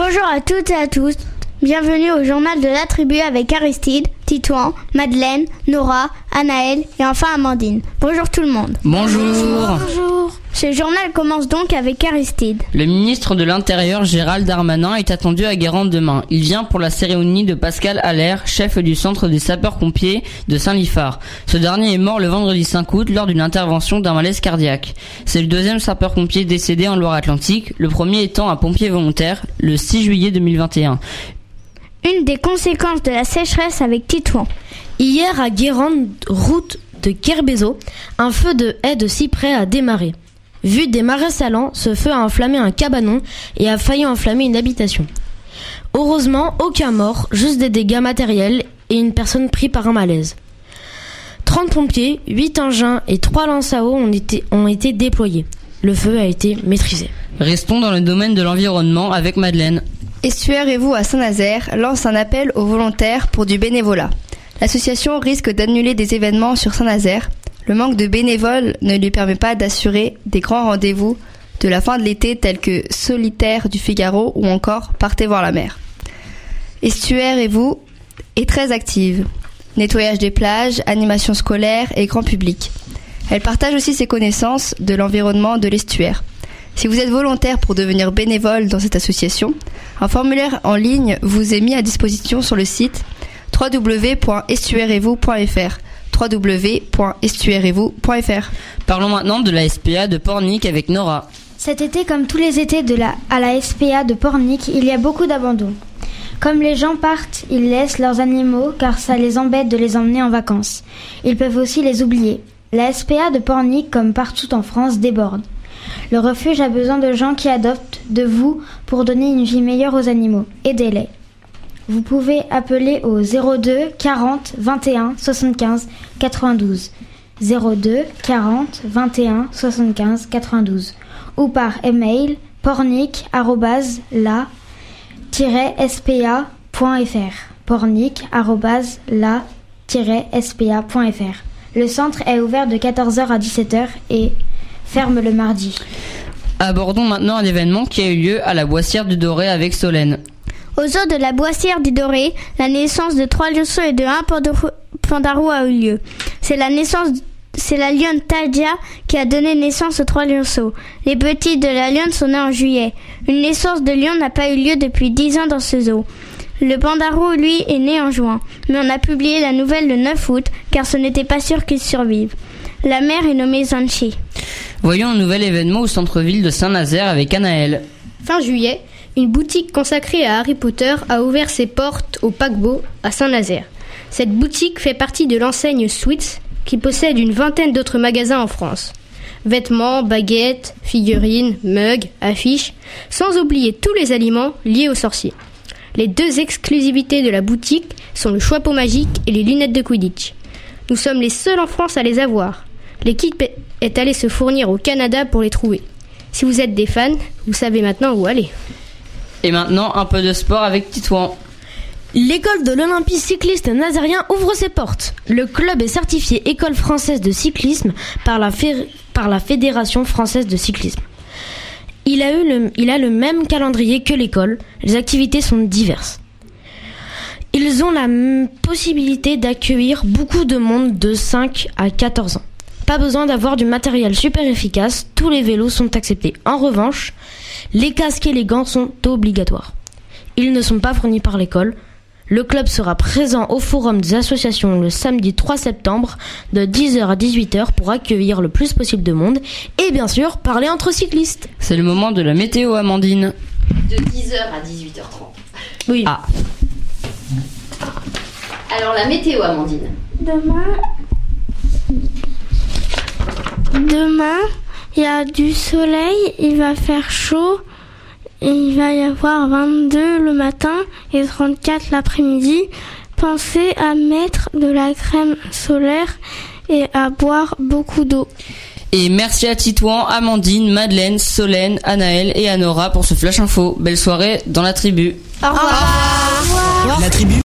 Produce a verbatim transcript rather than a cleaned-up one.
Bonjour à toutes et à tous. Bienvenue au journal de la tribu avec Aristide, Titouan, Madeleine, Nora, Anaëlle et enfin Amandine. Bonjour tout le monde. Bonjour. Bonjour. Ce journal commence donc avec Aristide. Le ministre de l'Intérieur Gérald Darmanin est attendu à Guérande demain. Il vient pour la cérémonie de Pascal Allaire, chef du centre des sapeurs-pompiers de Saint-Liphard. Ce dernier est mort le vendredi cinq août lors d'une intervention d'un malaise cardiaque. C'est le deuxième sapeur-pompier décédé en Loire-Atlantique, le premier étant un pompier volontaire le six juillet deux mille vingt et un. Une des conséquences de la sécheresse avec Titouan. Hier à Guérande, route de Kerbezo, un feu de haie de cyprès a démarré. Vu des marais salants, ce feu a enflammé un cabanon et a failli enflammer une habitation. Heureusement, aucun mort, juste des dégâts matériels et une personne prise par un malaise. trente pompiers, huit engins et trois lances à eau ont été, ont été déployés. Le feu a été maîtrisé. Restons dans le domaine de l'environnement avec Madeleine. Estuaire et vous à Saint-Nazaire lance un appel aux volontaires pour du bénévolat. L'association risque d'annuler des événements sur Saint-Nazaire. Le manque de bénévoles ne lui permet pas d'assurer des grands rendez-vous de la fin de l'été tels que Solitaire du Figaro ou encore Partez voir la mer. Estuaire et vous est très active. Nettoyage des plages, animation scolaire et grand public. Elle partage aussi ses connaissances de l'environnement de l'estuaire. Si vous êtes volontaire pour devenir bénévole dans cette association, un formulaire en ligne vous est mis à disposition sur le site w w w point estuaire et vous point f r w w w point estuaire et vous point f r. Parlons maintenant de la S P A de Pornic avec Nora. Cet été, comme tous les étés de la, à la S P A de Pornic, il y a beaucoup d'abandon. Comme les gens partent, ils laissent leurs animaux car ça les embête de les emmener en vacances. Ils peuvent aussi les oublier. La S P A de Pornic, comme partout en France, déborde. Le refuge a besoin de gens qui adoptent de vous pour donner une vie meilleure aux animaux. Aidez-les. Vous pouvez appeler au zéro deux quarante vingt et un soixante-quinze quatre-vingt-douze zéro deux quarante vingt et un soixante-quinze quatre-vingt-douze ou par email pornic arobase la tiret s p a point f r pornic arobase la tiret s p a point f r. Le centre est ouvert de quatorze heures à dix-sept heures et ferme le mardi. Abordons maintenant un événement qui a eu lieu à la Boissière du Doré avec Solène. Au zoo de la Boissière du Doré, la naissance de trois lionceaux et de un pandarou a eu lieu. C'est la naissance, c'est la lionne Tadia qui a donné naissance aux trois lionceaux. Les petits de la lionne sont nés en juillet. Une naissance de lion n'a pas eu lieu depuis dix ans dans ce zoo. Le pandarou, lui, est né en juin, mais on a publié la nouvelle le neuf août car ce n'était pas sûr qu'il survive. La mère est nommée Zanchi. Voyons un nouvel événement au centre-ville de Saint-Nazaire avec Anaëlle. Fin juillet, une boutique consacrée à Harry Potter a ouvert ses portes au paquebot à Saint-Nazaire. Cette boutique fait partie de l'enseigne Sweets qui possède une vingtaine d'autres magasins en France. Vêtements, baguettes, figurines, mugs, affiches, sans oublier tous les aliments liés aux sorciers. Les deux exclusivités de la boutique sont le chapeau magique et les lunettes de Quidditch. Nous sommes les seuls en France à les avoir. L'équipe est allée se fournir au Canada pour les trouver. Si vous êtes des fans, vous savez maintenant où aller. Et maintenant, un peu de sport avec Titouan. L'école de l'Olympie cycliste nazérien ouvre ses portes. Le club est certifié École française de cyclisme par la, Fé- par la Fédération française de cyclisme. Il a, eu le, il a le même calendrier que l'école. Les activités sont diverses. Ils ont la m- possibilité d'accueillir beaucoup de monde de cinq à quatorze ans. Pas besoin d'avoir du matériel super efficace, tous les vélos sont acceptés. En revanche, les casques et les gants sont obligatoires. Ils ne sont pas fournis par l'école. Le club sera présent au forum des associations le samedi trois septembre de dix heures à dix-huit heures pour accueillir le plus possible de monde et bien sûr parler entre cyclistes. C'est le moment de la météo, Amandine. De dix heures à dix-huit heures trente. Oui. Ah. Alors la météo, Amandine. Demain, Demain, il y a du soleil, il va faire chaud, et il va y avoir vingt-deux le matin et trente-quatre l'après-midi. Pensez à mettre de la crème solaire et à boire beaucoup d'eau. Et merci à Titouan, Amandine, Madeleine, Solène, Anaëlle et Anora pour ce Flash Info. Belle soirée dans la tribu. Au revoir. La tribu.